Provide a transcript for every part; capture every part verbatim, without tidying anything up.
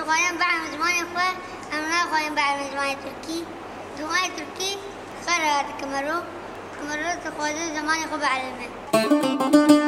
خواهیم بعد زمانی خواه امنا خواهیم بعد زمانی ترکی زمانی ترکی خیلی کمرو کمرو تخوازه زمانی خواه بعلمه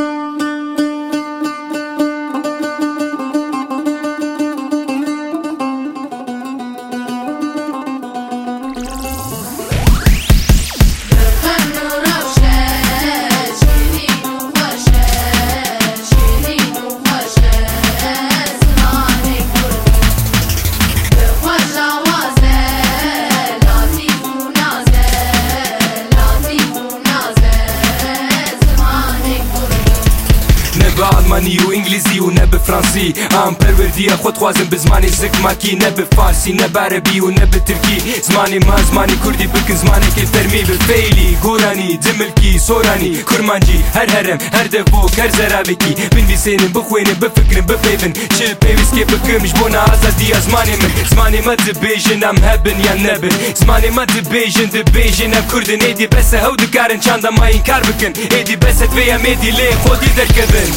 آلمانی و انگلیزی و نه به فرانسی ام پروردی خود خوازم به زمانی زک ماکی نه به فارسی نه به عربی و نه به ترکی زمانی ما زمانی کردی بکن زمانی که فرمی به فیلی گورانی دملکی سورانی کرمانجی هر هرم هر دفوک هر زرابکی بنویسینم بخوینم بفکرم بفیفن چه پیویست که بکمش بونا آزادی زمانی من زمانی ما دبیجن ام هبن یا نبن زمانی ما دبیجن دبیجن ام کردن ایدی بس هاو دکارن چند ما این کار بکن ایدی بس دویم ایدی لی خودی درکبن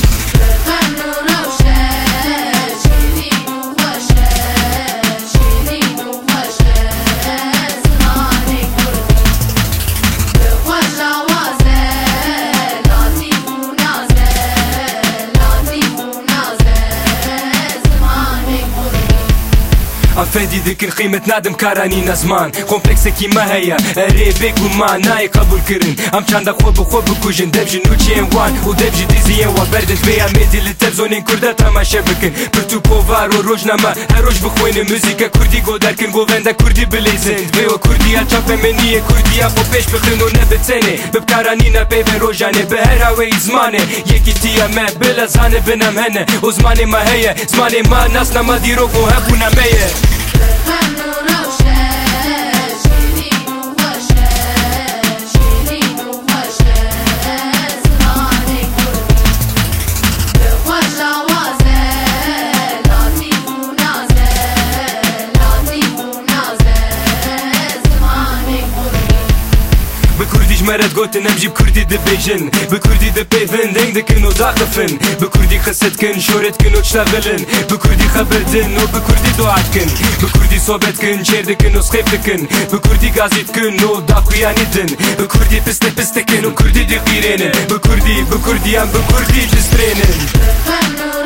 افندی ذکر قیمت نادم کارانی نزمان کمپلکس کی ما هيا اری بگو ما نای قبول کرن ام چند خوب خوب بکوجن دبج نوچین وان و دبج دیزی و بردت بیا میدی لتلفزیون کرد تماشا بکن پرتو پووار و روزنامه هر روز بخوین موزیک کردی گو درکن گووندا کردی بلیزن و کردی چاپ منی کردی خو پیش بخنو نبتنه بکارانی نه به روزانه به هر هوی زمانه یکی تیا ما بلا زانه بنم هنه و زمانه ما هيا زمانه ما ناس نما دیرو کو هبونا میه مرد قلت نمجيب كردي دبيجن بكردي دبيفن دنگ دكن وداقفن بكردي خست كن شورت كن وتشتغلن بكردي خبردن وبكردي دعات كن بكردي صوبت كن شير دكن وسخيف دكن بكردي غازيت كن وداقياني دن بكردي بست بست كن وكردي دقيرين بكردي بكردي ام بكردي تسبرينن